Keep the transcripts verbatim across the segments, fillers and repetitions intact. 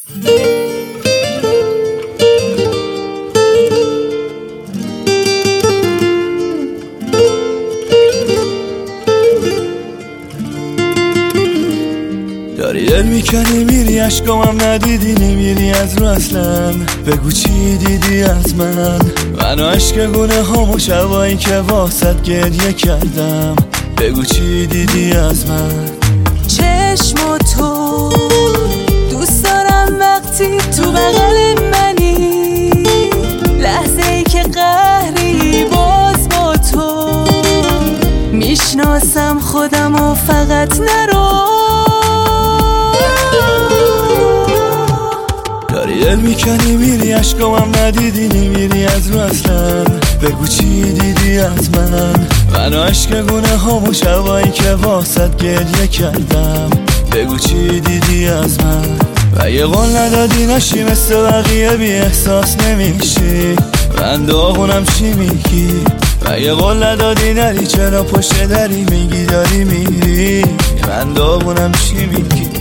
داری دل میکنی میری عشقامم ندیدی نمیری از رو اصلا. بگو چی دیدی از من؟ من و عشق گونه هامو شبایی که واسط گریه کردم. بگو چی دیدی از من؟ چشم و تو دوست دارم وقتی تو بغل منی، لحظه ای که قهری باز با تو میشناسم خودم و فقط نرو. داری دل میکنی میری عشقامم ندیدی نمیری از رو اصلا. بگو چی دیدی از من؟ من و عشق گونه هامو شبایی که واسط گریه کردم. بگو چی دیدی از من؟ و یه قول ندادی نشی مثل بقیه بی احساس نمیشی. من داغونم چی میگی؟ و یه قول ندادی نری چرا پشت دری میگی داری میری؟ من داغونم چی میگی؟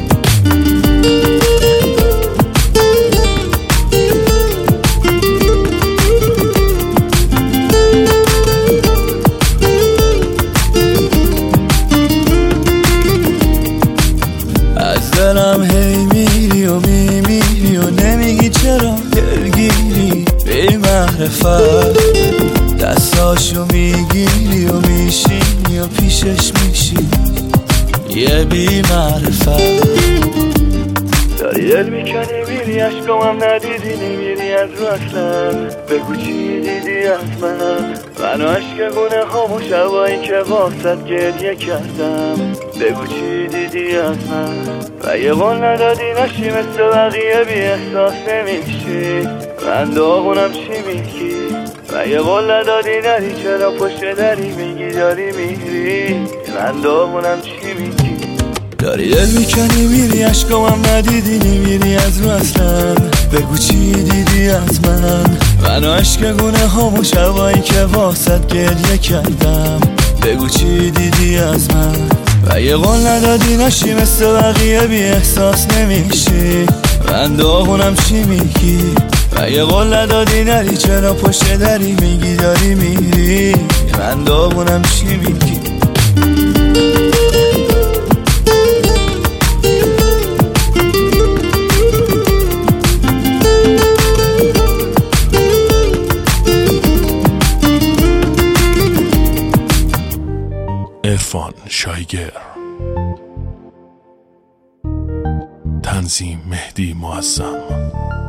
دلم هی میری و میمیری و نمیگی چرا دلگیری. بی معرفت دستاشو میگیری و میشینی و پیشش میشی یه بی معرفت. داری دل میکنی میری عشقامم ندیدی نمیری از رو اصلا. بگو چی دیدی از من؟ من و عشق گونه هامو شبایی که واسط گریه کردم. بگو چی دیدی از من؟ و یه قول ندادی نشی مثل بقیه بی احساس نمیشی. من داغونم چی میگی؟ و یه قول ندادی نری چرا پشت دری میگی داری میری؟ من داغونم چی میگی؟ داری دل میکنی میری عشقامم ندیدی نمیری از رو اصلا. بگو چی دیدی از من؟ من و عشق گونه هامو شبایی که واسط گریه کردم. بگو چی دیدی از من؟ و یه قول ندادی نشی مثل بقیه بی احساس نمیشی. من داغونم چی میگی؟ و یه قول ندادی نری چرا پشت دری میگی داری میری؟ من داغونم چی میگی؟ عرفان شایگر، تنظیم مهدی معظم.